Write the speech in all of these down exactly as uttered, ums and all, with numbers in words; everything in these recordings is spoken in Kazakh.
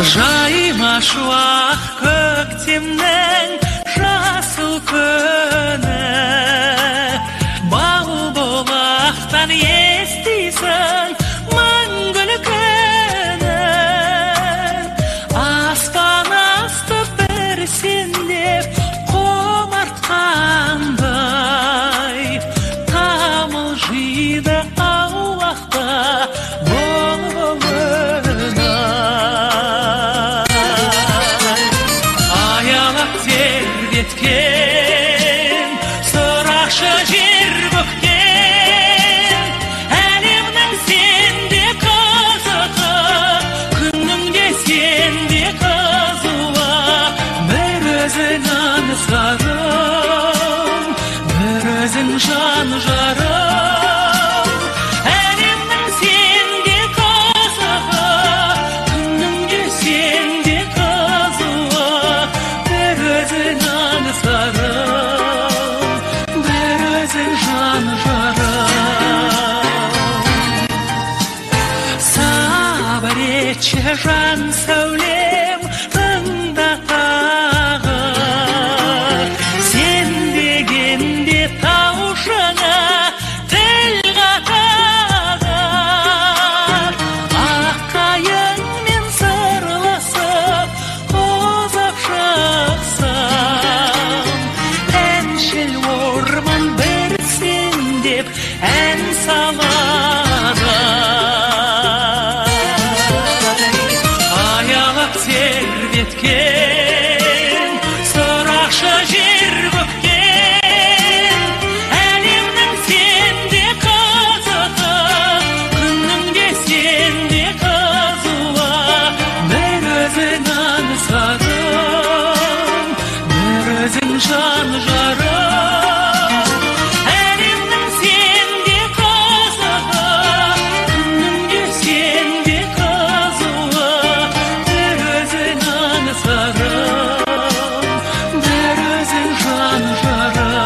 Жайма шуақ көктемнің жасыл күні, бау бұлақтан естисің мәңгілік күні. Аспан асты бір сендеп құмартқандай, тамылжиды аулақта тербеткен сұрашы жер көктен, әлемнің сенде қызығы, күннің де сенде қызуы. Бір өзің аңсарым, бір өзің жан жарым, әлемнің сенде қызығы, күннің де сенде қызуы. Bir özün аңсарым, bir özün жан жарым. Сабыр етші жан сәулем, тыңда тағы, сен дегенде таушыңа тіл қатады. Аққайыңмен сырласып ұзап шықсам, әншіл орман бір сен деп ән салады. Аялап тербеткен сұрашы жер көктен, әлемнің сенде қызығы, күннің де сенде қызуы. Bir өзің аңсарым, bir özün жан жарым, әлемнің сенде қызығы, күннің де сенде қызуы. Bir özün аңсарым, bir özün жан жарым.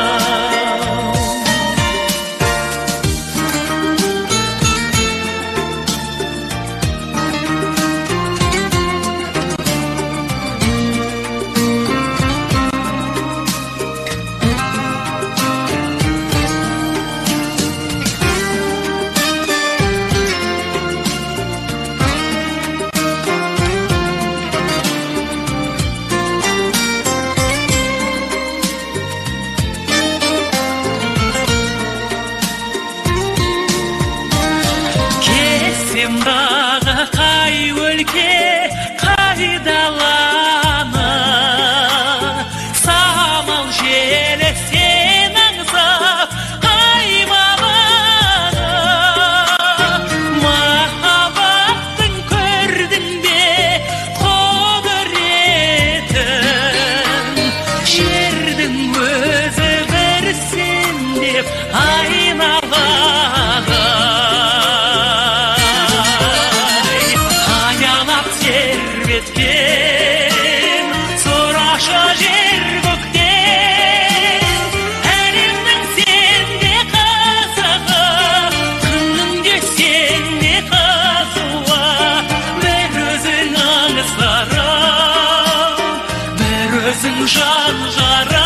Кесімдағы қай өлке, қай даланы, самал желі сен аңсап аймағаны. Махаббаттың көрдің бе құдіретін, жердің өзі бір сен деп айналады. Тербеткен сұрашы жер көктен, әлемнің сенде қызығы, күннің де сенде қызуы. Bir өзің аңсарым, bir өзің жан жарым.